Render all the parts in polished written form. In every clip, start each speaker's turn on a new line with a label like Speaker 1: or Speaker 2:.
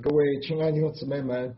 Speaker 1: 各位亲爱的弟兄姊妹们，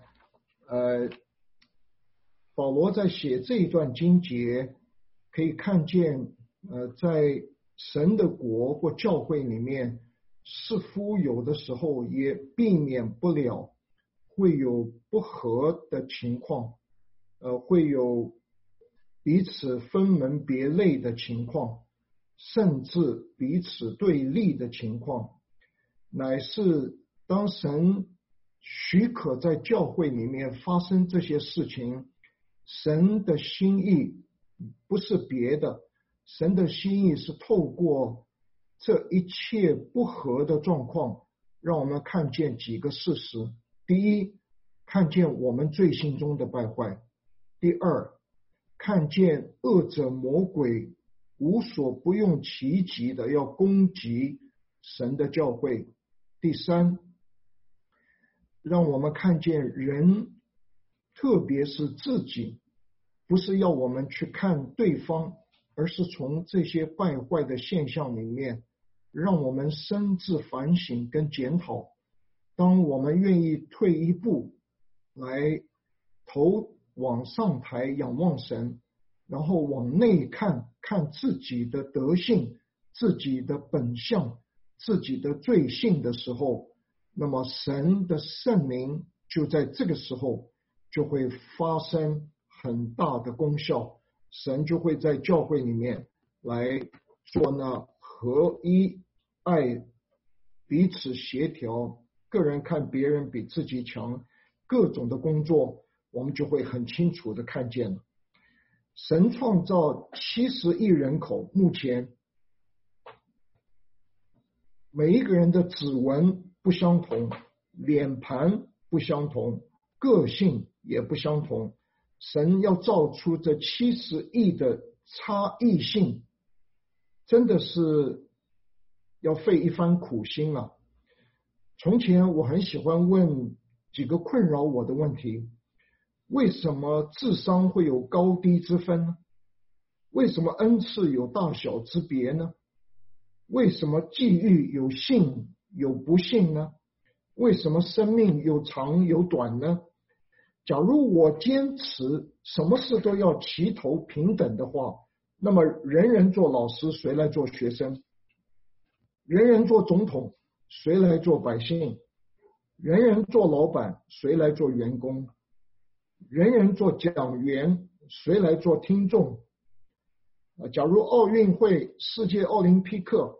Speaker 1: 保罗在写这一段经节，可以看见，在神的国或教会里面，似乎有的时候也避免不了会有不和的情况，会有彼此分门别类的情况，甚至彼此对立的情况，乃是当神许可在教会里面发生这些事情，神的心意不是别的，神的心意是透过这一切不合的状况，让我们看见几个事实。第一，看见我们罪行中的败坏；第二，看见恶者魔鬼无所不用其极的要攻击神的教会；第三，让我们看见人，特别是自己，不是要我们去看对方，而是从这些败坏的现象里面，让我们深自反省跟检讨。当我们愿意退一步，来头往上抬仰望神，然后往内看，看自己的德性、自己的本相、自己的罪性的时候，那么神的圣灵就在这个时候就会发生很大的功效，神就会在教会里面来做那合一、爱、彼此协调，个人看别人比自己强，各种的工作我们就会很清楚的看见了。神创造70亿人口，目前每一个人的指纹不相同，脸盘不相同，个性也不相同，神要造出这70亿的差异性，真的是要费一番苦心啊。从前我很喜欢问几个困扰我的问题：为什么智商会有高低之分呢？为什么恩赐有大小之别呢？为什么际遇有幸有不幸呢？为什么生命有长有短呢？假如我坚持什么事都要齐头平等的话，那么人人做老师，谁来做学生？人人做总统，谁来做百姓？人人做老板，谁来做员工？人人做讲员，谁来做听众？假如奥运会、世界奥林匹克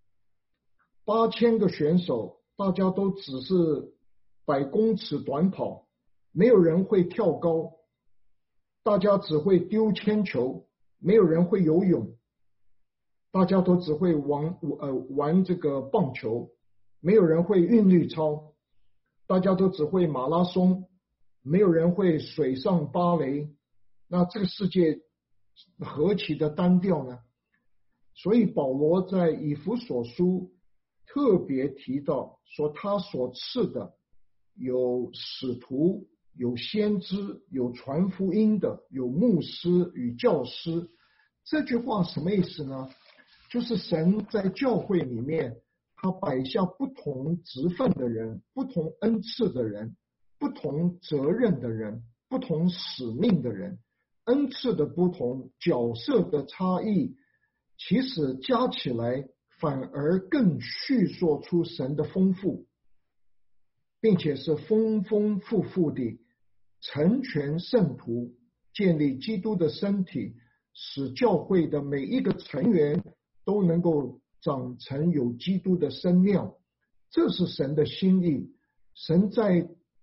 Speaker 1: 8000个选手，大家都只是100公尺短跑，没有人会跳高，大家只会丢铅球，没有人会游泳，大家都只会玩这个棒球，没有人会韵律操，大家都只会马拉松，没有人会水上芭蕾，那这个世界何其的单调呢？所以保罗在以弗所书特别提到说，他所赐的有使徒，有先知，有传福音的，有牧师与教师。这句话什么意思呢？就是神在教会里面，他摆下不同职分的人，不同恩赐的人，不同责任的人，不同使命的人，恩赐的不同，角色的差异，其实加起来反而更叙说出神的丰富，并且是丰丰富富地成全圣徒，建立基督的身体，使教会的每一个成员都能够长成有基督的身量。这是神的心意。神在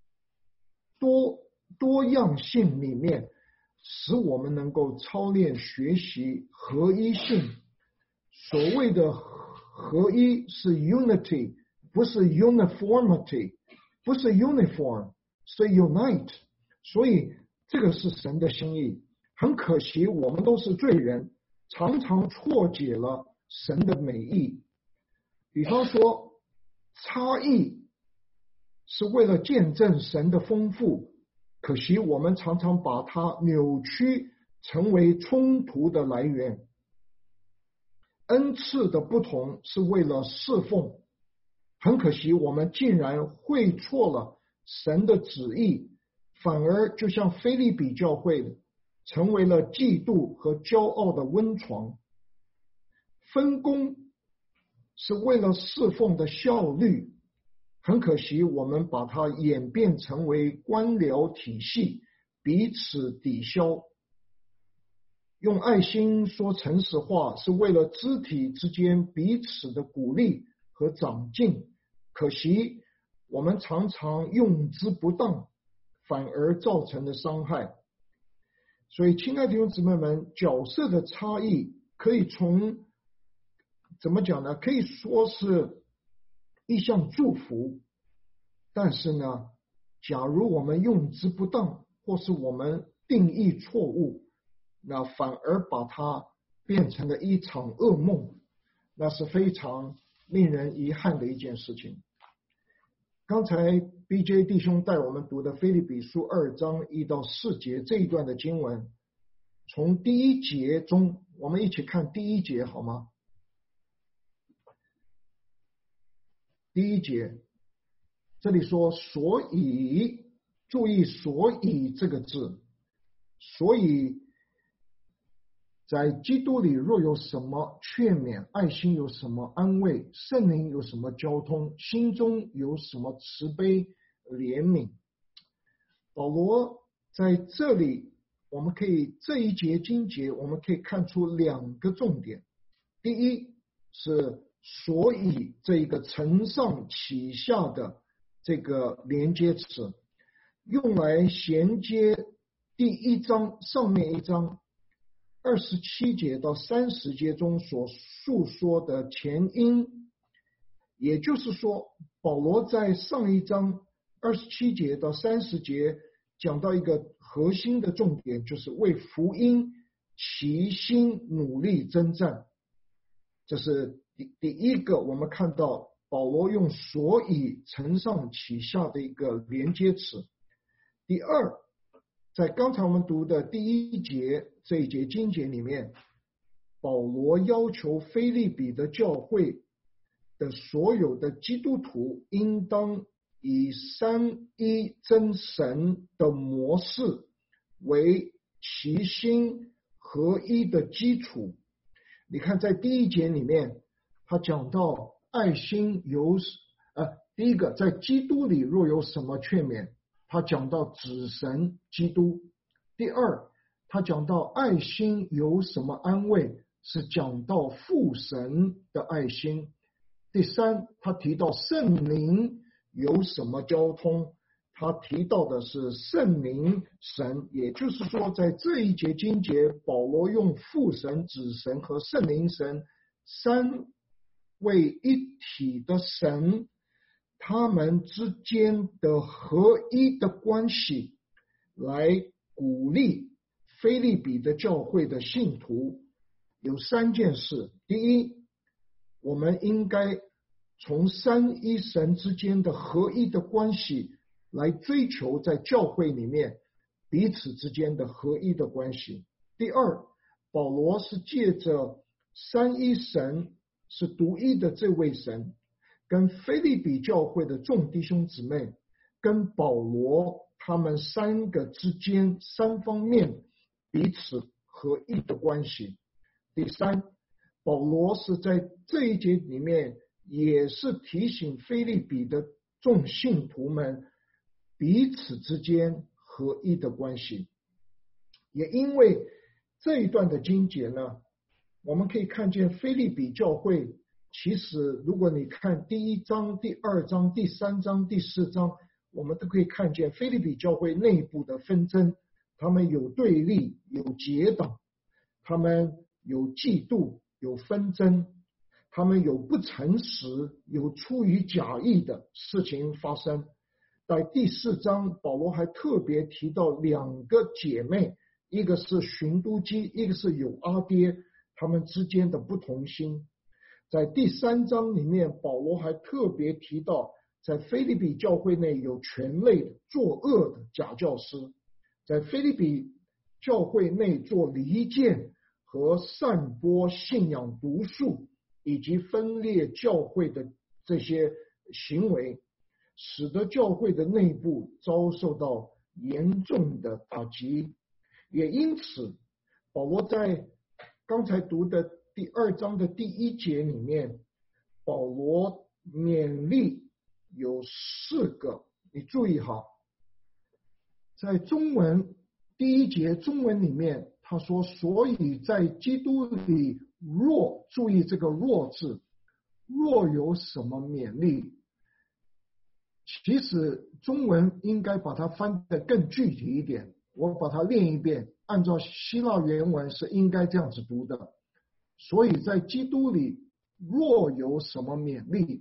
Speaker 1: 多样性里面，使我们能够操练学习合一性。所谓的合一是 unity， 不是 uniformity， 不是 uniform， 是 unite。 所以这个是神的心意。很可惜我们都是罪人，常常错解了神的美意。比方说，差异是为了见证神的丰富，可惜我们常常把它扭曲成为冲突的来源。恩赐的不同是为了侍奉，很可惜我们竟然会错了神的旨意，反而就像腓立比教会成为了嫉妒和骄傲的温床。分工是为了侍奉的效率，很可惜我们把它演变成为官僚体系，彼此抵消。用爱心说诚实话是为了肢体之间彼此的鼓励和长进，可惜我们常常用之不当，反而造成了伤害。所以亲爱的弟兄姊妹们，角色的差异可以从怎么讲呢？可以说是一项祝福，但是呢，假如我们用之不当，或是我们定义错误，那反而把它变成了一场噩梦，那是非常令人遗憾的一件事情。刚才 BJ 弟兄带我们读的腓立比书2章1到4节这一段的经文，从第一节中，我们一起看第一节好吗？第一节，这里说所以，注意所以这个字，所以在基督里若有什么劝勉，爱心有什么安慰，圣灵有什么交通，心中有什么慈悲怜悯。保罗在这里，我们可以这一节经节我们可以看出2个重点。第一是所以这一个承上启下的这个连接词，用来衔接第1章上面1章27节到30节中所述说的前因。也就是说，保罗在上1章27节到30节讲到一个核心的重点，就是为福音齐心努力征战。这是第一个我们看到保罗用所以承上启下的一个连接词。第二，在刚才我们读的第1节这一节经节里面，保罗要求腓立比的教会的所有的基督徒应当以三一真神的模式为齐心合一的基础。你看在第1节里面，他讲到爱心有第一个，在基督里若有什么劝勉，他讲到子神基督。第二，他讲到爱心有什么安慰，是讲到父神的爱心。第三，他提到圣灵有什么交通，他提到的是圣灵神。也就是说，在这一节经节，保罗用父神、子神和圣灵神3位一体的神，他们之间的合一的关系，来鼓励腓立比的教会的信徒。有3件事。第一，我们应该从三一神之间的合一的关系来追求在教会里面彼此之间的合一的关系。第二，保罗是借着三一神是独一的这位神，跟腓立比教会的众弟兄姊妹，跟保罗他们3个之间3方面彼此合一的关系。第三，保罗是在这一节里面也是提醒腓立比的众信徒们彼此之间合一的关系。也因为这一段的经节呢，我们可以看见腓立比教会，其实如果你看第1章、第2章、第3章、第4章，我们都可以看见腓立比教会内部的纷争，他们有对立，有结党，他们有嫉妒，有纷争，他们有不诚实，有出于假意的事情发生。在第4章，保罗还特别提到2个姐妹，一个是寻都基，一个是友阿爹，他们之间的不同心。在第3章里面，保罗还特别提到在腓立比教会内有权类的作恶的假教师，在腓立比教会内做离间和散播信仰毒素以及分裂教会的这些行为。 使得教会的内部遭受到严重的打击。也因此，保罗在刚才读的第2章的第1节里面，保罗勉励有4个，你注意哈，在中文第1节中文里面他说，所以在基督里若，注意这个若字，若有什么勉励，其实中文应该把它翻得更具体一点，我把它念一遍，按照希腊原文是应该这样子读的。所以在基督里若有什么勉励，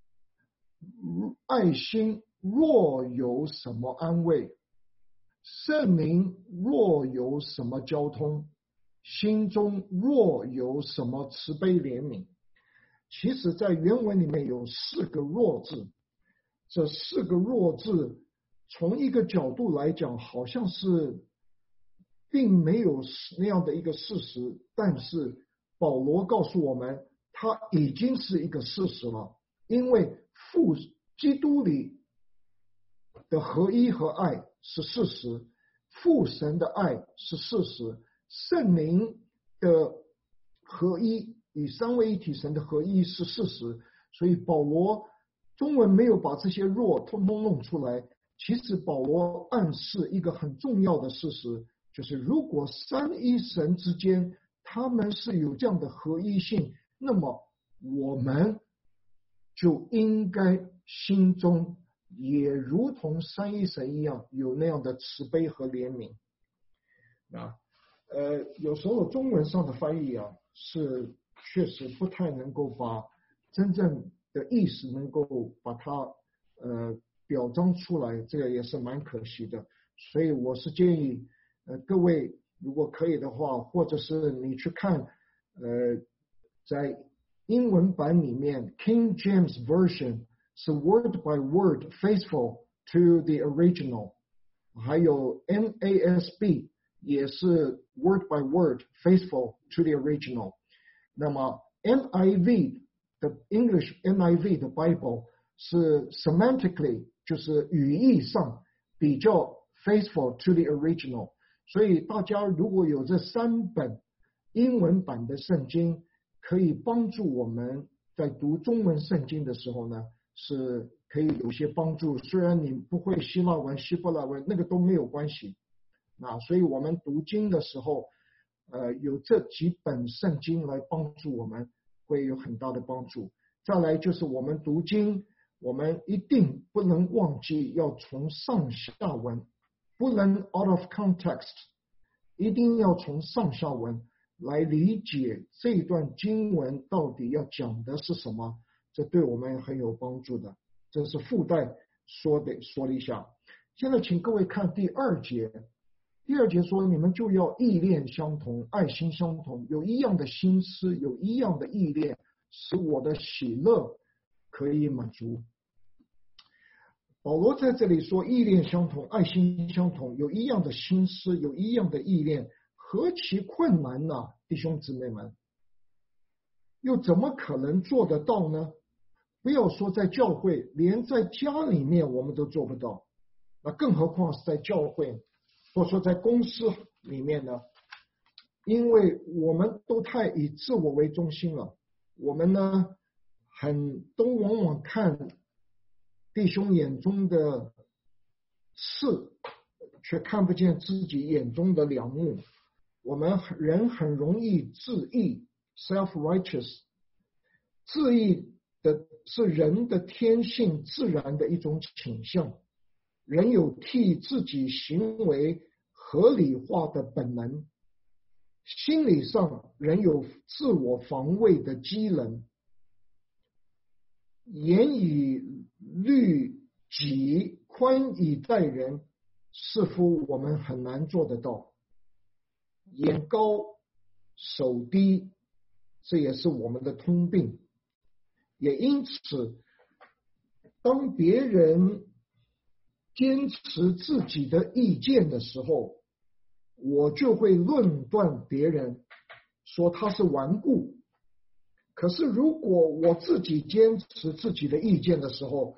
Speaker 1: 爱心若有什么安慰，圣灵若有什么交通，心中若有什么慈悲怜悯。其实在原文里面有4个若字，这4个若字从一个角度来讲好像是并没有那样的一个事实，但是保罗告诉我们它已经是一个事实了，因为基督里的合一和爱是事实，父神的爱是事实，圣灵的合一与三位一体神的合一是事实。所以保罗中文没有把这些若通通弄出来，其实保罗暗示一个很重要的事实，就是如果三一神之间他们是有这样的合一性，那么我们就应该心中也如同三一神一样有那样的慈悲和怜悯。有时候中文上的翻译是确实不太能够把真正的意思能够把它表彰出来，这个也是蛮可惜的。所以我是建议各位如果可以的话，或者是你去看在英文版里面 King James Version 是 word by word faithful to the original， 还有 NASB 也是 word by word faithful to the original。 那么 NIV 的 English NIV 的 Bible 是 semantically 就是语义上比较 faithful to the original。 所以大家如果有这3本英文版的圣经，可以帮助我们在读中文圣经的时候呢，是可以有些帮助。虽然你不会希腊文希伯来文，那个都没有关系。所以我们读经的时候有这几本圣经来帮助我们，会有很大的帮助。再来就是我们读经，我们一定不能忘记要从上下文，不能 out of context， 一定要从上下文来理解这段经文到底要讲的是什么，这对我们很有帮助的。这是附带说了一下。现在请各位看第2节。第2节说，你们就要意念相同，爱心相同，有一样的心思，有一样的意念，使我的喜乐可以满足。保罗在这里说意念相同，爱心相同，有一样的心思，有一样的意念，何其困难啊，弟兄姊妹们，又怎么可能做得到呢？不要说在教会，连在家里面我们都做不到，那更何况是在教会，或者说在公司里面呢？因为我们都太以自我为中心了，我们呢都往往看弟兄眼中的刺，却看不见自己眼中的梁木。我们人很容易自义 self-righteous， 自义的是人的天性自然的一种倾向，人有替自己行为合理化的本能，心理上人有自我防卫的机能，严以律己，宽以待人，似乎我们很难做得到。眼高手低，这也是我们的通病。也因此，当别人坚持自己的意见的时候，我就会论断别人，说他是顽固。可是如果我自己坚持自己的意见的时候，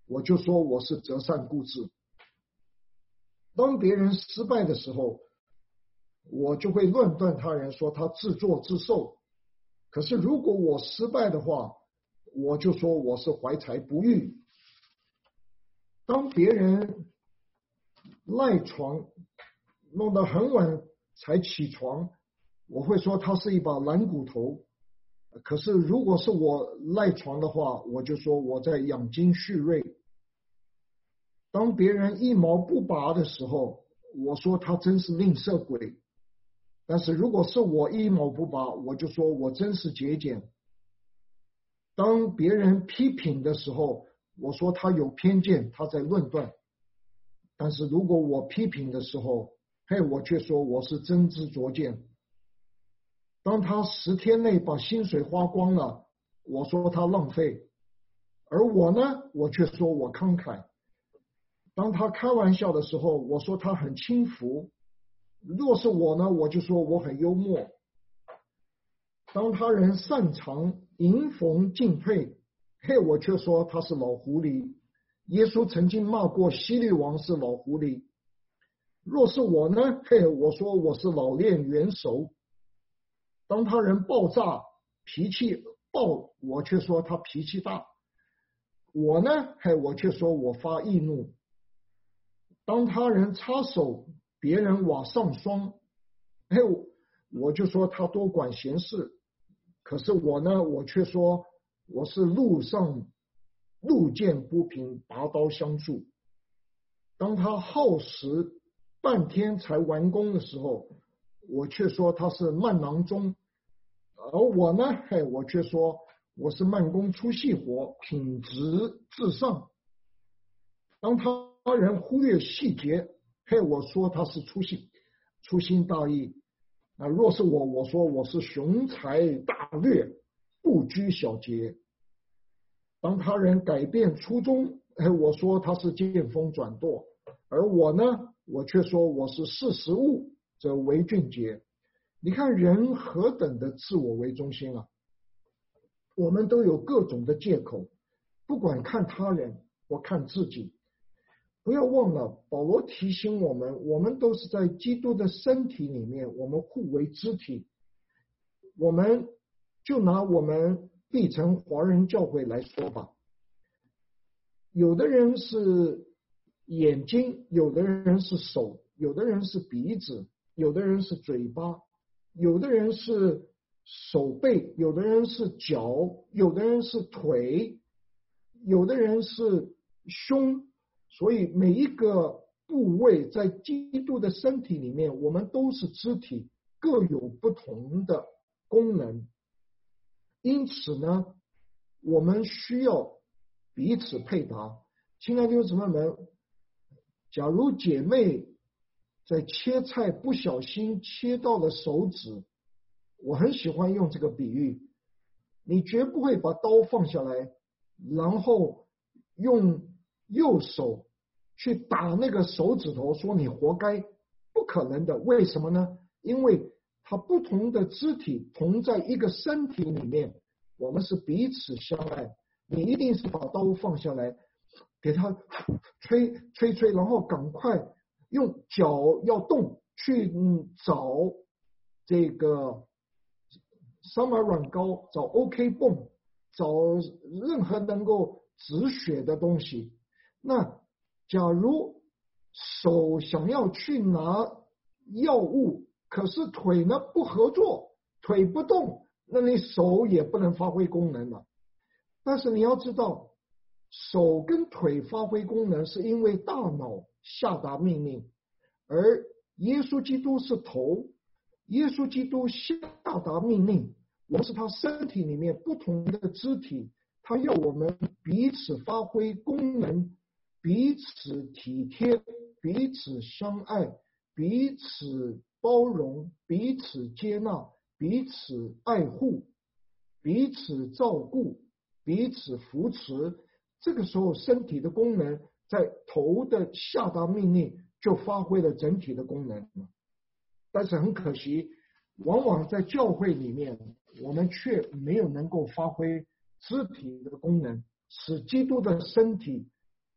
Speaker 1: 我就说我是择善固执。当别人失败的时候，我就会论断他人，说他自作自受。可是如果我失败的话，我就说我是怀才不遇。当别人赖床弄得很晚才起床，我会说他是一把懒骨头。可是如果是我赖床的话，我就说我在养精蓄锐。当别人一毛不拔的时候，我说他真是吝啬鬼。但是如果是我一毛不拔，我就说我真是节俭。当别人批评的时候，我说他有偏见，他在论断。但是如果我批评的时候，我却说我是真知灼见。当他10天内把薪水花光了，我说他浪费。而我呢，我却说我慷慨。当他开玩笑的时候，我说他很轻浮。若是我呢，我就说我很幽默。当他人擅长迎逢进退，我却说他是老狐狸。耶稣曾经骂过希律王是老狐狸。若是我呢，我说我是老练元熟。当他人爆炸脾气暴，我却说他脾气大。我呢，我却说我发易怒。当他人插手别人瓦上霜，我就说他多管闲事。可是我呢，我却说我是路见不平，拔刀相助。当他耗时半天才完工的时候，我却说他是慢郎中。而我呢，我却说我是慢工出细活，品质至上。当他人忽略细节，我说他是粗心大意。若是我说我是雄才大略，不拘小节。当他人改变初衷，我说他是见风转舵。而我呢，我却说我是识时务则为俊杰。你看人何等的自我为中心啊！我们都有各种的借口，不管看他人或看自己。不要忘了，保罗提醒我们，我们都是在基督的身体里面，我们互为肢体。我们就拿我们碧城华人教会来说吧，有的人是眼睛，有的人是手，有的人是鼻子，有的人是嘴巴，有的人是手背，有的人是脚，有的人是腿，有的人是胸。所以每一个部位在基督的身体里面，我们都是肢体，各有不同的功能。因此呢，我们需要彼此配搭。亲爱的弟兄姊妹们，假如姐妹在切菜不小心切到了手指，我很喜欢用这个比喻，你绝不会把刀放下来，然后用右手去打那个手指头，说你活该，不可能的。为什么呢？因为它不同的肢体同在一个身体里面，我们是彼此相爱。你一定是把刀放下来，给他吹，然后赶快用脚要动去找这个桑麻软膏，找 OK 泵，找任何能够止血的东西。那假如手想要去拿药物，可是腿呢不合作，腿不动，那你手也不能发挥功能了。但是你要知道，手跟腿发挥功能是因为大脑下达命令，而耶稣基督是头，耶稣基督下达命令，我们是他身体里面不同的肢体，他要我们彼此发挥功能，彼此体贴，彼此相爱，彼此包容，彼此接纳，彼此爱护，彼此照顾，彼此扶持。这个时候身体的功能在头的下达命令就发挥了整体的功能。但是很可惜，往往在教会里面我们却没有能够发挥肢体的功能，使基督的身体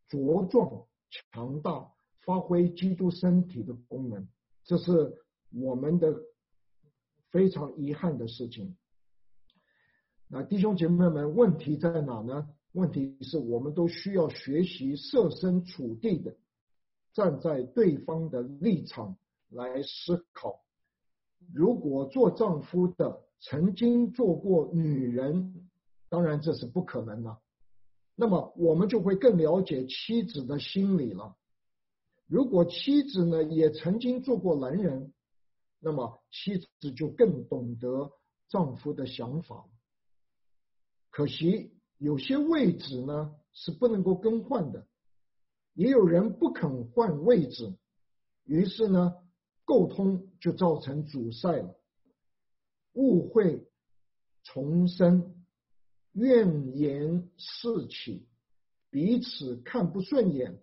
Speaker 1: 茁壮强大，发挥基督身体的功能。这是我们的非常遗憾的事情。那弟兄姐妹们，问题在哪呢？问题是我们都需要学习设身处地的站在对方的立场来思考。如果做丈夫的曾经做过女人，当然这是不可能的，那么我们就会更了解妻子的心理了。如果妻子呢也曾经做过男人，那么妻子就更懂得丈夫的想法。可惜有些位置呢是不能够更换的，也有人不肯换位置，于是呢沟通就造成阻塞了，误会重生，怨言四起，彼此看不顺眼，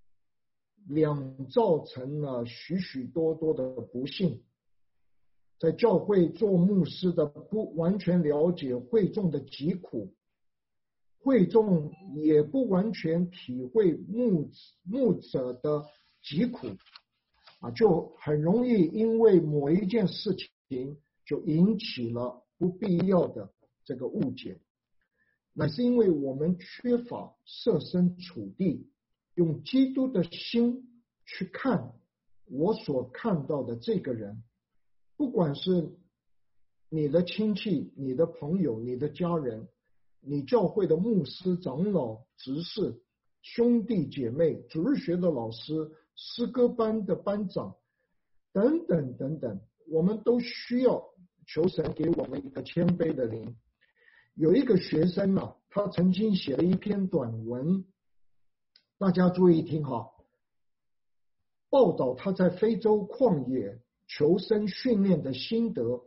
Speaker 1: 造成了许许多多的不幸。在教会做牧师的不完全了解会众的疾苦，会众也不完全体会牧者的疾苦，就很容易因为某一件事情就引起了不必要的这个误解。那是因为我们缺乏设身处地，用基督的心去看我所看到的这个人，不管是你的亲戚、你的朋友、你的家人，你教会的牧师、长老、执事、兄弟姐妹、主日学的老师、诗歌班的班长等等等等，我们都需要求神给我们一个谦卑的灵。有一个学生他曾经写了一篇短文，大家注意听好，报道他在非洲旷野求生训练的心得。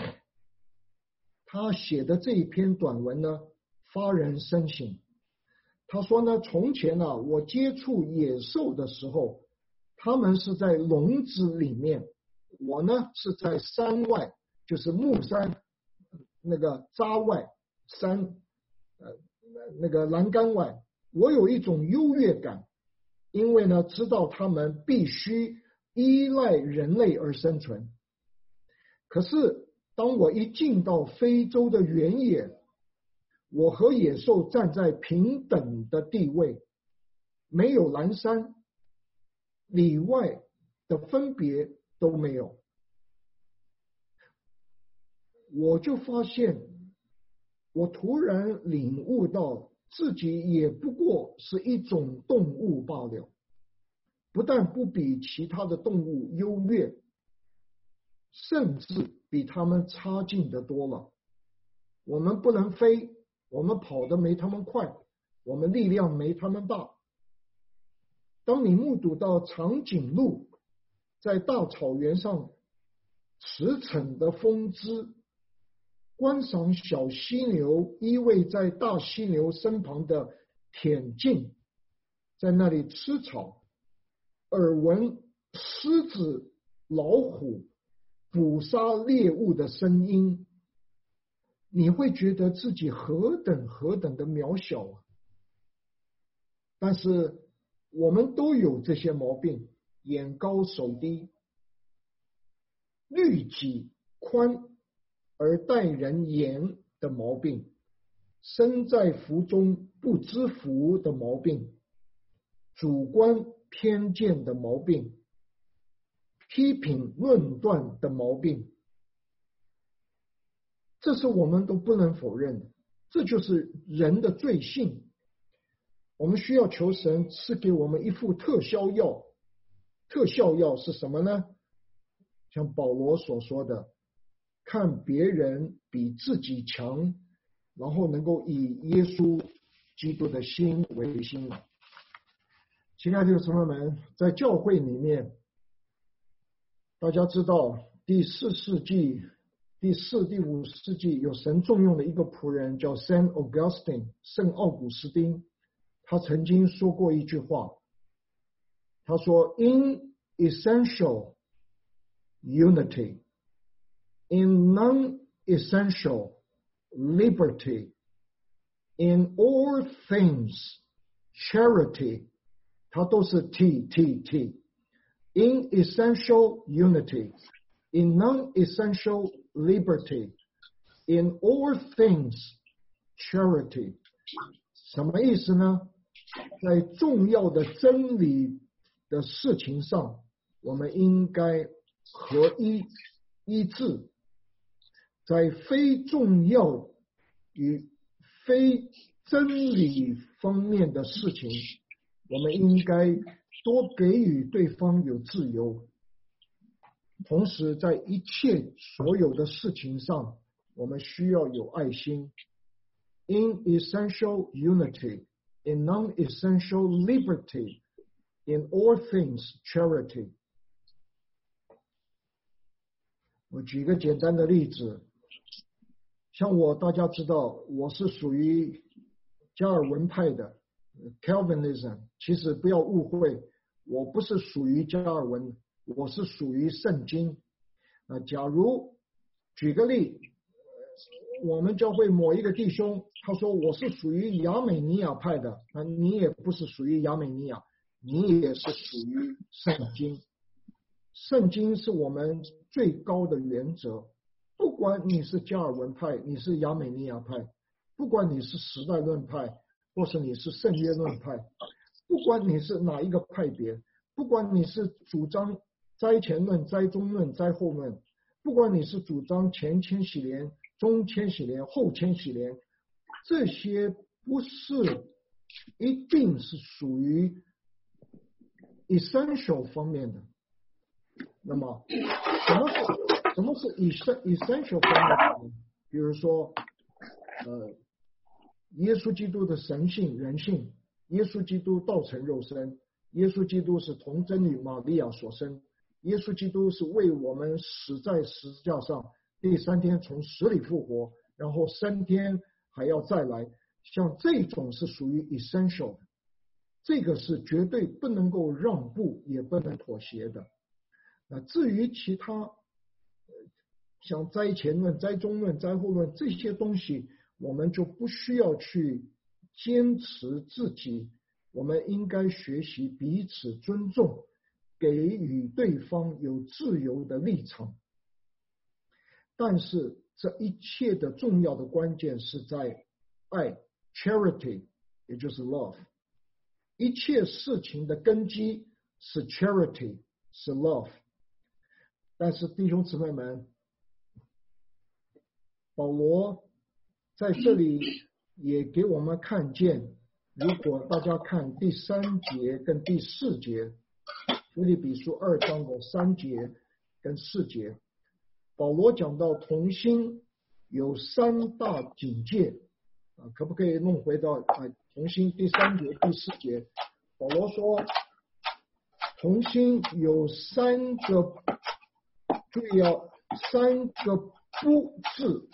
Speaker 1: 他写的这一篇短文呢，发人深省。他说呢，从前我接触野兽的时候，他们是在笼子里面，我呢是在山外，就是木山那个扎外山那个栏杆外，我有一种优越感，因为呢知道他们必须依赖人类而生存。可是当我一进到非洲的原野，我和野兽站在平等的地位，没有蓝山里外的分别都没有。我就发现，我突然领悟到自己也不过是一种动物罢了，不但不比其他的动物优越，甚至比他们差劲得多了。我们不能飞，我们跑得没他们快，我们力量没他们大。当你目睹到长颈鹿在大草原上驰骋的风姿，观赏小犀牛依偎在大犀牛身旁的恬静，在那里吃草，耳闻狮子、老虎捕杀猎物的声音，你会觉得自己何等的渺小啊！但是我们都有这些毛病，眼高手低，律己宽而待人严的毛病，身在福中不知福的毛病，主观偏见的毛病，批评论断的毛病，这是我们都不能否认的，这就是人的罪性。我们需要求神赐给我们一副特效药。特效药是什么呢？像保罗所说的，看别人比自己强，然后能够以耶稣基督的心为心。亲爱的弟兄姊妹们，在教会里面，大家知道第4、第5世纪有神重用的一个仆人叫 Saint Augustine 圣奥古斯丁，他曾经说过一句话，他说 In essential unity, in non-essential liberty, in all things charity 它都是 T。In essential unity, in non-essential liberty, in all things charity。什么意思呢？在重要的真理的事情上，我们应该合一致；在非重要与非真理方面的事情，我们应该多给予对方有自由。同时，在一切所有的事情上，我们需要有爱心。In essential unity, in non-essential liberty, in all things charity。我举一个简单的例子，像大家知道，我是属于加尔文派的 Calvinism。其实不要误会，我不是属于加尔文，我是属于圣经。假如举个例，我们教会某一个弟兄，他说我是属于亚美尼亚派的，你也不是属于亚美尼亚，你也是属于圣经。圣经是我们最高的原则，不管你是加尔文派，你是亚美尼亚派，不管你是时代论派，或是你是圣约论派，不管你是哪一个派别，不管你是主张灾前论、灾中论、灾后论，不管你是主张前千禧年、中千禧年、后千禧年，这些不是一定是属于 essential 方面的。那么什么是 essential 方面的？比如说耶稣基督的神性人性，耶稣基督道成肉身，耶稣基督是童贞女玛利亚所生，耶稣基督是为我们死在十字架上，第3天从死里复活，然后3天还要再来，像这种是属于 essential 的，这个是绝对不能够让步也不能妥协的。至于其他像灾前论、灾中论、灾后论这些东西，我们就不需要去坚持自己，我们应该学习彼此尊重，给予对方有自由的立场。但是这一切的重要的关键是在爱 charity， 也就是 love。 一切事情的根基是 charity， 是 love。 但是弟兄姊妹们，保罗在这里也给我们看见，如果大家看第3节跟第4节，腓立比书2章的3节跟4节，保罗讲到同心有3大警戒，可不可以弄回到同心第3节第4节？保罗说同心有3个，注意3个不字，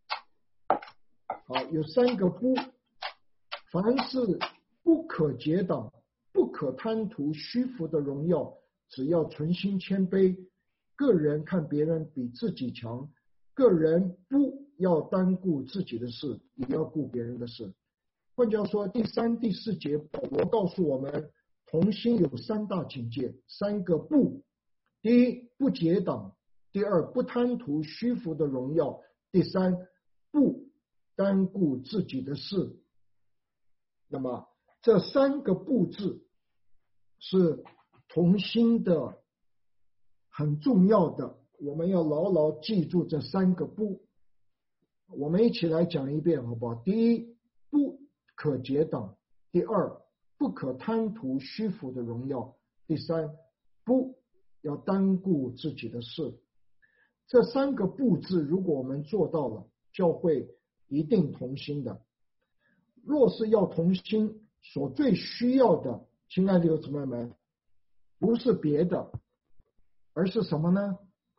Speaker 1: 有3个不。凡是不可结党，不可贪图虚浮的荣耀，只要存心谦卑，个人看别人比自己强，个人不要单顾自己的事，也要顾别人的事。换句话说，第3、第4节保罗告诉我们，同心有3大警戒，3个不。第一，不结党；第二，不贪图虚浮的荣耀；第三，不单顾自己的事。那么这3个不字是同心的很重要的，我们要牢牢记住这3个不。我们一起来讲一遍好不好？第一，不可结党；第二，不可贪图虚浮的荣耀；第三，不要单顾自己的事。这3个不字如果我们做到了，教会一定同心的。若是要同心，所最需要的，亲爱的弟兄姊妹们，不是别的，而是什么呢？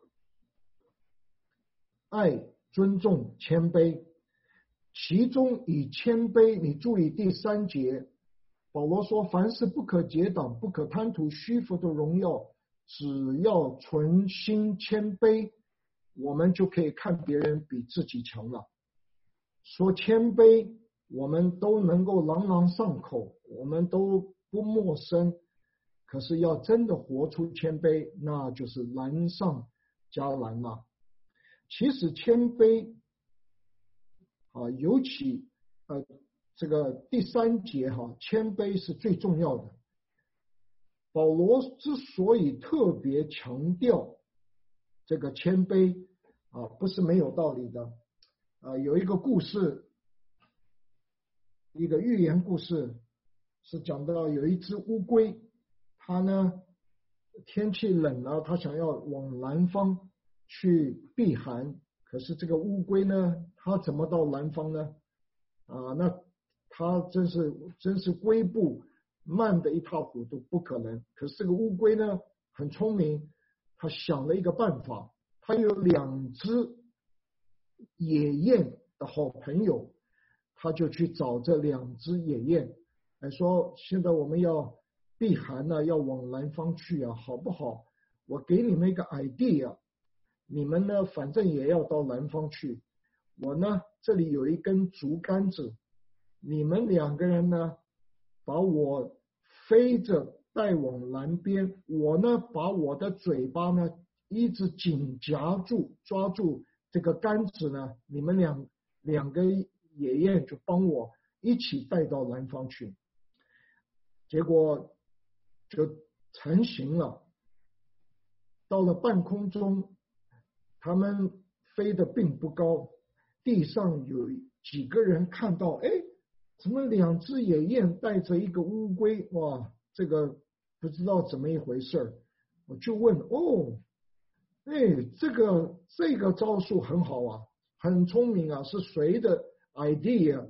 Speaker 1: 爱、尊重、谦卑。其中以谦卑，你注意第3节，保罗说凡事不可结党，不可贪图虚浮的荣耀，只要存心谦卑，我们就可以看别人比自己强了。说谦卑我们都能够朗朗上口，我们都不陌生， 可是要真的活出谦卑，那就是难上加难了。其实谦卑尤其这个第3节谦卑是最重要的。保罗之所以特别强调这个谦卑不是没有道理的。有一个故事，一个寓言故事，是讲到有一只乌龟，它呢天气冷了，它想要往南方去避寒，可是这个乌龟呢，它怎么到南方呢？那它真是龟步慢的一塌糊涂，不可能。可是这个乌龟呢很聪明，它想了一个办法，它有2只野雁的好朋友，他就去找这2只野雁，说现在我们要避寒了，要往南方去好不好？我给你们一个 idea， 你们呢反正也要到南方去，我呢这里有一根竹竿子，你们2个人呢把我飞着带往南边，我呢把我的嘴巴呢一直紧夹住抓住这个杆子呢，你们两个野雁就帮我一起带到南方去。结果就成行了，到了半空中，他们飞得并不高，地上有几个人看到，怎么2只野雁带着一个乌龟？哇，这个不知道怎么一回事，我就问这个招数很好啊，很聪明啊，是谁的 idea？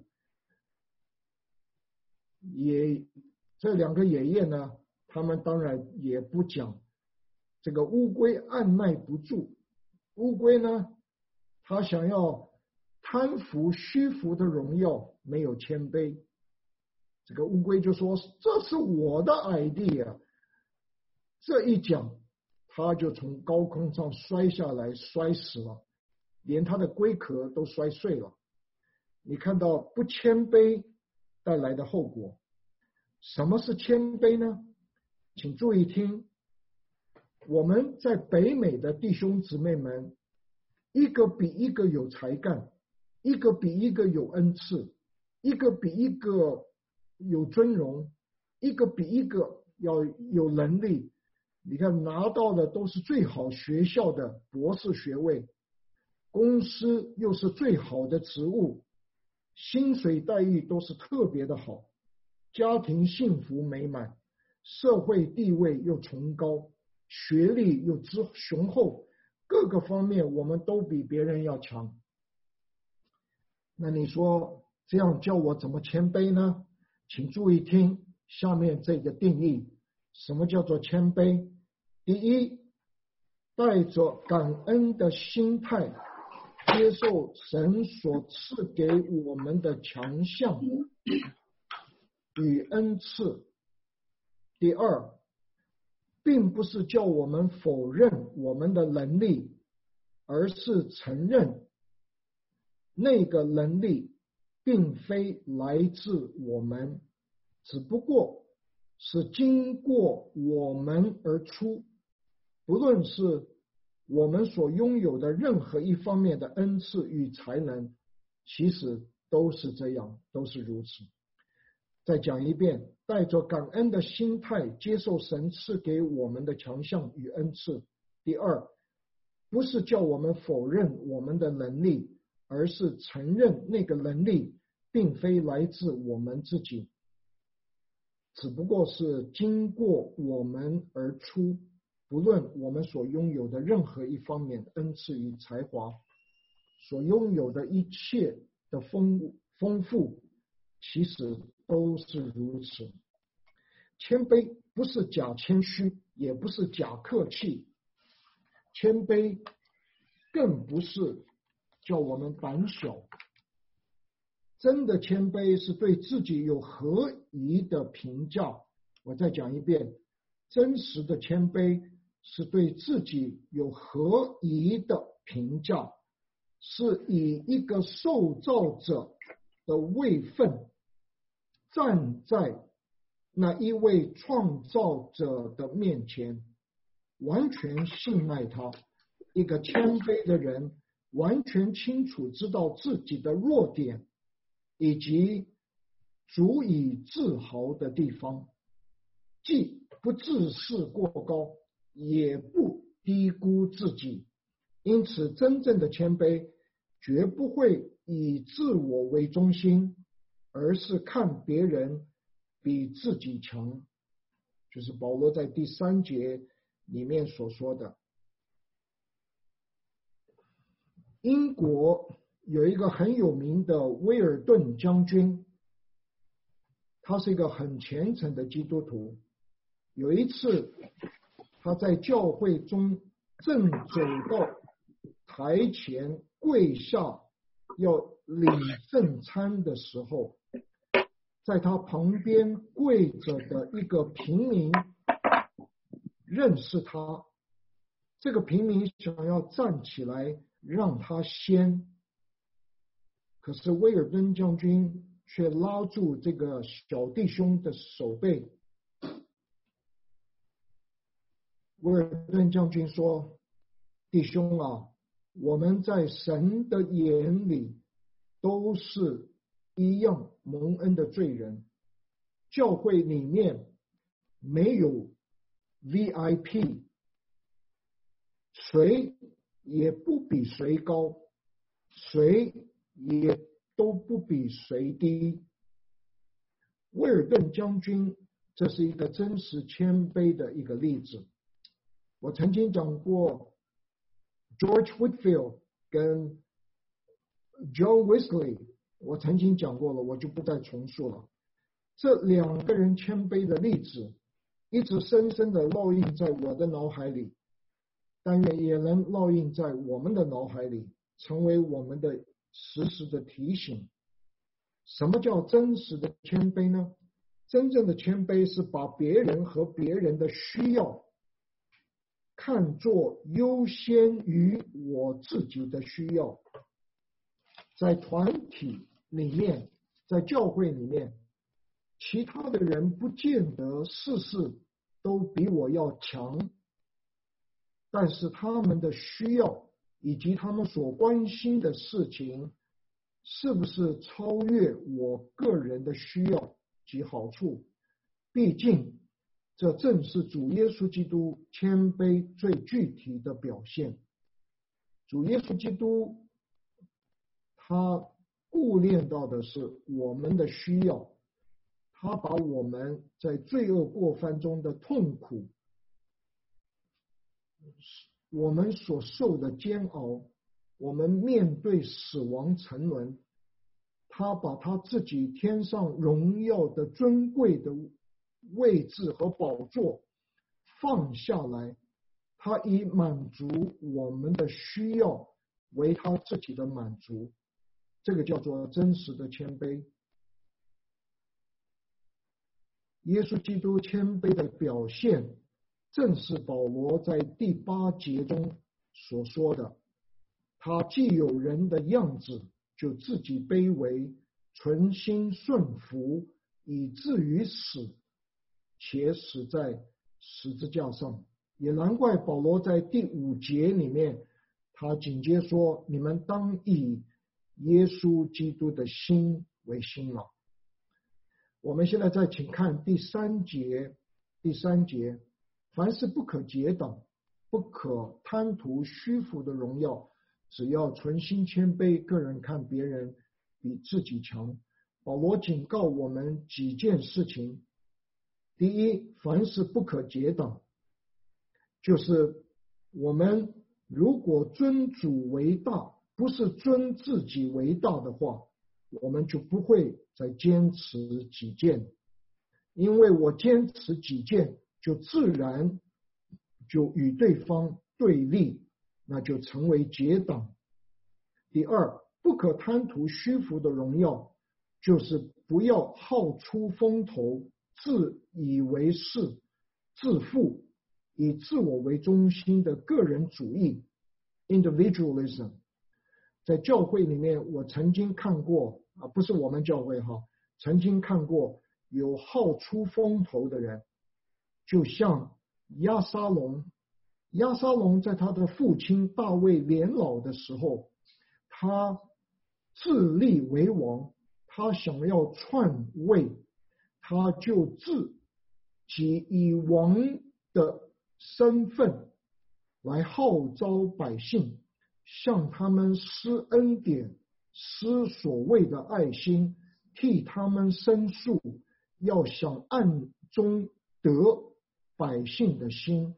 Speaker 1: 这2个野雁呢，他们当然也不讲。这个乌龟按耐不住，乌龟呢，他想要贪服虚浮的荣耀，没有谦卑。这个乌龟就说：“这是我的 idea。”这一讲，他就从高空上摔下来，摔死了，连他的龟壳都摔碎了。你看到不谦卑带来的后果。什么是谦卑呢？请注意听，我们在北美的弟兄姊妹们，一个比一个有才干，一个比一个有恩赐，一个比一个有尊荣，一个比一个要有能力。你看拿到的都是最好学校的博士学位，公司又是最好的职务，薪水待遇都是特别的好，家庭幸福美满，社会地位又崇高，学历又雄厚，各个方面我们都比别人要强。那你说这样叫我怎么谦卑呢？请注意听下面这个定义。什么叫做谦卑？第一，带着感恩的心态接受神所赐给我们的强项与恩赐。第二，并不是叫我们否认我们的能力，而是承认那个能力并非来自我们，只不过是经过我们而出。不论是我们所拥有的任何一方面的恩赐与才能，其实都是这样，都是如此。再讲一遍，带着感恩的心态接受神赐给我们的强项与恩赐。第二，不是叫我们否认我们的能力，而是承认那个能力并非来自我们自己，只不过是经过我们而出。不论我们所拥有的任何一方面的恩赐与才华，所拥有的一切的丰富，其实都是如此。谦卑不是假谦虚，也不是假客气，谦卑更不是叫我们胆小。真的谦卑是对自己有合宜的评价。我再讲一遍，真实的谦卑是对自己有合宜的评价，是以一个受造者的位分站在那一位创造者的面前，完全信赖他。一个谦卑的人，完全清楚知道自己的弱点以及足以自豪的地方，既不自视过高，也不低估自己。因此，真正的谦卑绝不会以自我为中心，而是看别人比自己强，就是保罗在第3节里面所说的。英国有一个很有名的威尔顿将军，他是一个很虔诚的基督徒。有一次，他在教会中正走到台前跪下要领圣餐的时候，在他旁边跪着的一个平民认识他，这个平民想要站起来让他先，可是威尔顿将军却拉住这个小弟兄的手背。威尔顿将军说：弟兄啊，我们在神的眼里都是一样蒙恩的罪人，教会里面没有 VIP， 谁也不比谁高，谁也都不比谁低。威尔顿将军，这是一个真实谦卑的一个例子。我曾经讲过 George Whitefield 跟 John Wesley， 我曾经讲过了，我就不再重述了。这2个人谦卑的例子一直深深的烙印在我的脑海里，但愿也能烙印在我们的脑海里，成为我们的时时的提醒。什么叫真实的谦卑呢？真正的谦卑是把别人和别人的需要看作优先于我自己的需要。在团体里面，在教会里面，其他的人不见得事事都比我要强，但是他们的需要以及他们所关心的事情，是不是超越我个人的需要及好处？毕竟这正是主耶稣基督谦卑最具体的表现。主耶稣基督他顾念到的是我们的需要，他把我们在罪恶过犯中的痛苦，我们所受的煎熬，我们面对死亡沉沦，他把他自己天上荣耀的尊贵的位置和宝座放下来，他以满足我们的需要为他自己的满足，这个叫做真实的谦卑。耶稣基督谦卑的表现，正是保罗在第8节中所说的，他既有人的样子，就自己卑微，存心顺服，以至于死，且死在十字架上。也难怪保罗在第5节里面，他紧接说：你们当以耶稣基督的心为心了。我们现在再请看第3节。第3节，凡是不可结党，不可贪图虚浮的荣耀，只要存心谦卑，个人看别人比自己强。保罗警告我们几件事情。第一，凡是不可结党，就是我们如果尊主为大，不是尊自己为大的话，我们就不会再坚持己见。因为我坚持己见，就自然就与对方对立，那就成为结党。第二，不可贪图虚浮的荣耀，就是不要好出风头，自以为是，自负，以自我为中心的个人主义 individualism。 在教会里面，我曾经看过不是我们教会曾经看过有好出风头的人，就像押沙龙。押沙龙在他的父亲大卫年老的时候，他自立为王，他想要篡位，他就自己以王的身份来号召百姓，向他们施恩典，施所谓的爱心，替他们申诉，要想暗中得百姓的心。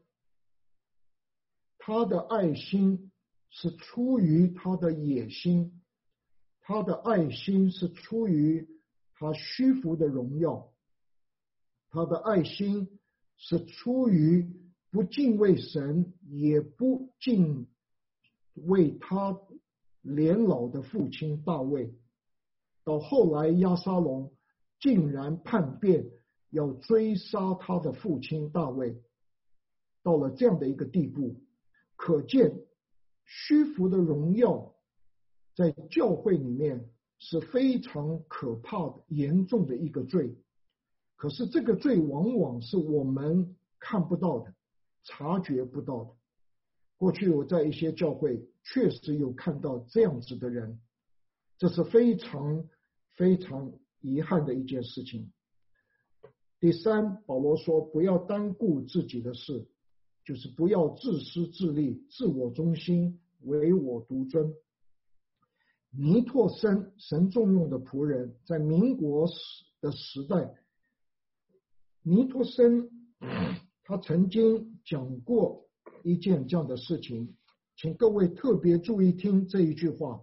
Speaker 1: 他的爱心是出于他的野心，他的爱心是出于他虚浮的荣耀，他的爱心是出于不敬畏神，也不敬畏他年老的父亲大卫。到后来押沙龙竟然叛变，要追杀他的父亲大卫，到了这样的一个地步，可见虚浮的荣耀在教会里面是非常可怕的严重的一个罪。可是这个罪往往是我们看不到的，察觉不到的。过去我在一些教会确实有看到这样子的人，这是非常非常遗憾的一件事情。第三，保罗说不要单顾自己的事，就是不要自私自利，自我中心，唯我独尊。尼拓生，神重用的仆人，在民国的时代，尼拓生他曾经讲过一件这样的事情，请各位特别注意听这一句话。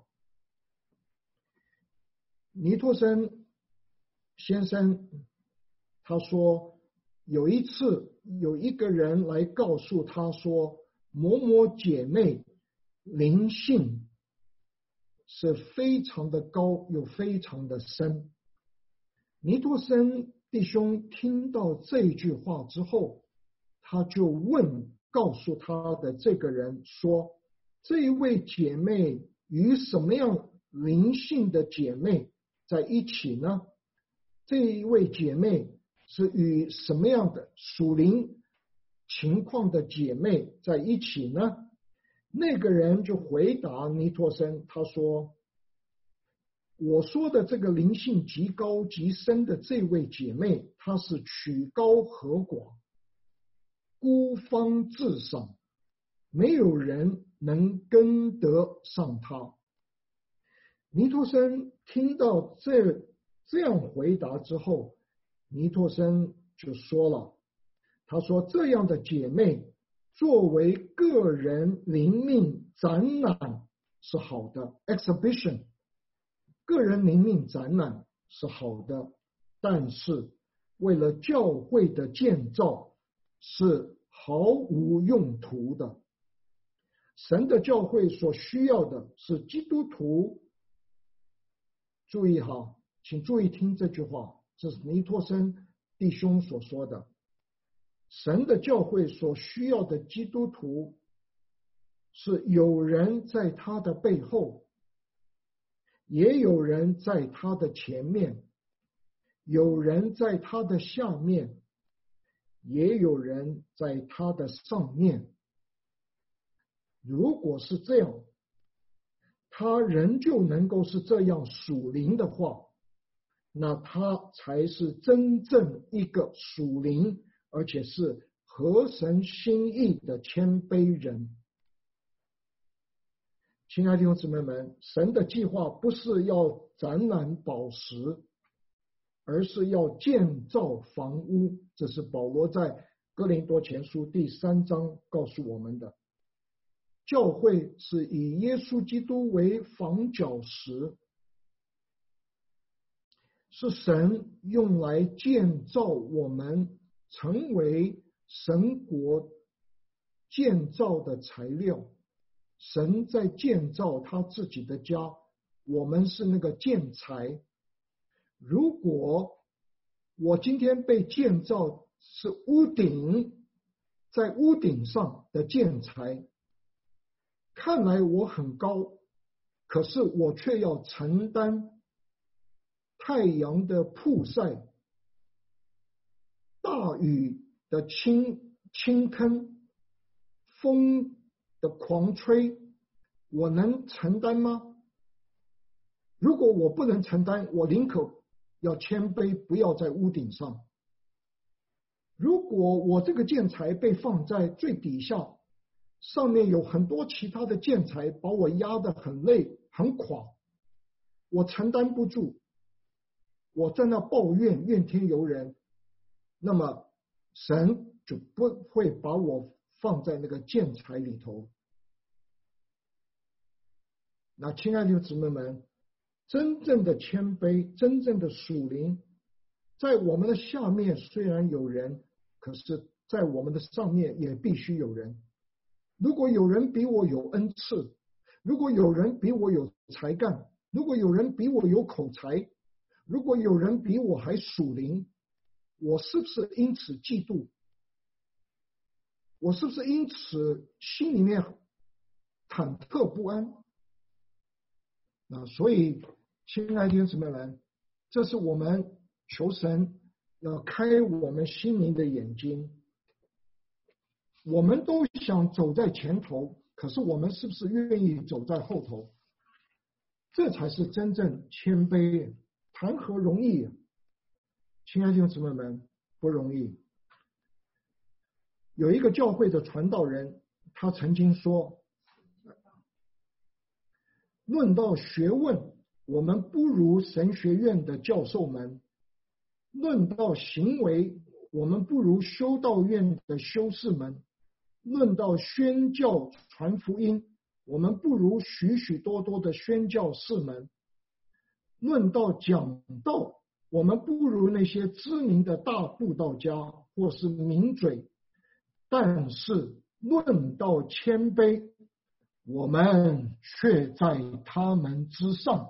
Speaker 1: 尼拓生先生他说，有一次有一个人来告诉他说，某某姐妹灵性是非常的高又非常的深。尼拓生弟兄听到这句话之后，他就告诉他的这个人说，这一位姐妹与什么样灵性的姐妹在一起呢？这一位姐妹是与什么样的属灵情况的姐妹在一起呢？那个人就回答尼拓生，他说，我说的这个灵性极高极深的这位姐妹，她是曲高和寡，孤芳自赏，没有人能跟得上她。尼拓生听到这样回答之后，尼拓生就说了，他说这样的姐妹作为个人灵命展览是好的 exhibition， 个人灵命展览是好的，但是为了教会的建造是毫无用途的。神的教会所需要的是基督徒，注意哈，请注意听这句话，这是尼拓生弟兄所说的。神的教会所需要的基督徒是有人在他的背后，也有人在他的前面，有人在他的下面，也有人在他的上面。如果是这样，他仍旧能够是这样属灵的话，那他才是真正一个属灵而且是合神心意的谦卑人。亲爱的弟兄姊妹们，神的计划不是要展览宝石，而是要建造房屋，这是保罗在哥林多前书第3章告诉我们的。教会是以耶稣基督为房角石，是神用来建造我们成为神国建造的材料。神在建造他自己的家，我们是那个建材。如果我今天被建造是屋顶，在屋顶上的建材，看来我很高，可是我却要承担太阳的曝晒， 大雨的倾坑，风的狂吹，我能承担吗？如果我不能承担，我宁可要谦卑，不要在屋顶上。如果我这个建材被放在最底下，上面有很多其他的建材把我压得很累很垮，我承担不住，我在那抱怨怨天尤人，那么神就不会把我放在那个建材里头。那亲爱的姊妹们，真正的谦卑，真正的属灵，在我们的下面虽然有人，可是在我们的上面也必须有人。如果有人比我有恩赐，如果有人比我有才干，如果有人比我有口才，如果有人比我还属灵，我是不是因此嫉妒？我是不是因此心里面忐忑不安？所以亲爱的弟兄姊妹们，这是我们求神要开我们心灵的眼睛。我们都想走在前头，可是我们是不是愿意走在后头？这才是真正谦卑，谈何容易？亲爱的弟兄姊妹们，不容易。有一个教会的传道人，他曾经说，论到学问，我们不如神学院的教授们；论到行为，我们不如修道院的修士们；论到宣教传福音，我们不如许许多多的宣教士们；论到讲道，我们不如那些知名的大布道家或是名嘴。但是论到谦卑，我们却在他们之上。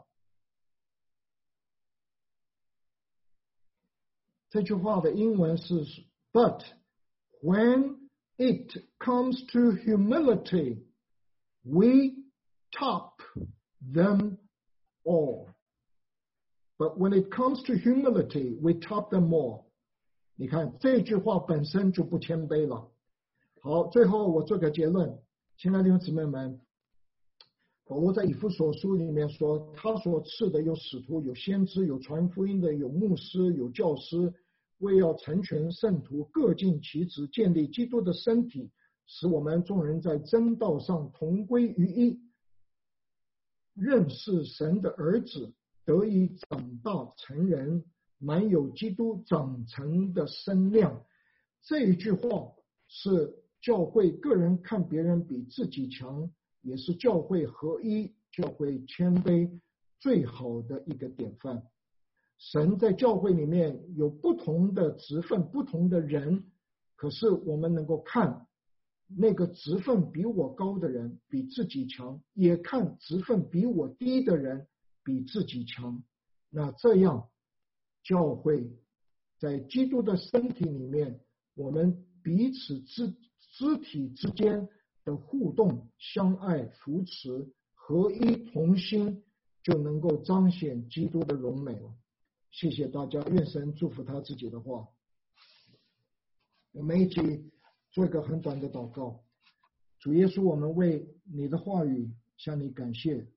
Speaker 1: 这句话的英文是 But when it comes to humility, we top them all. But when it comes to humility, we top them all. 你看这句话本身就不谦卑了。好，最后我做个结论，亲爱的弟兄姊妹们，保罗在以弗所书里面说，他所赐的有使徒，有先知，有传福音的，有牧师，有教师，为要成全圣徒，各尽其职，建立基督的身体，使我们众人在真道上同归于一，认识神的儿子，得以长大成人，满有基督长成的身量。这一句话是教会个人看别人比自己强，也是教会合一、教会谦卑最好的一个典范。神在教会里面有不同的职分、不同的人，可是我们能够看那个职分比我高的人比自己强，也看职分比我低的人比自己强。那这样教会在基督的身体里面，我们彼此肢体之间的互动、相爱、扶持、合一同心，就能够彰显基督的荣美了。谢谢大家，愿神祝福他自己的话。我们一起做一个很短的祷告。主耶稣，我们为你的话语向你感谢，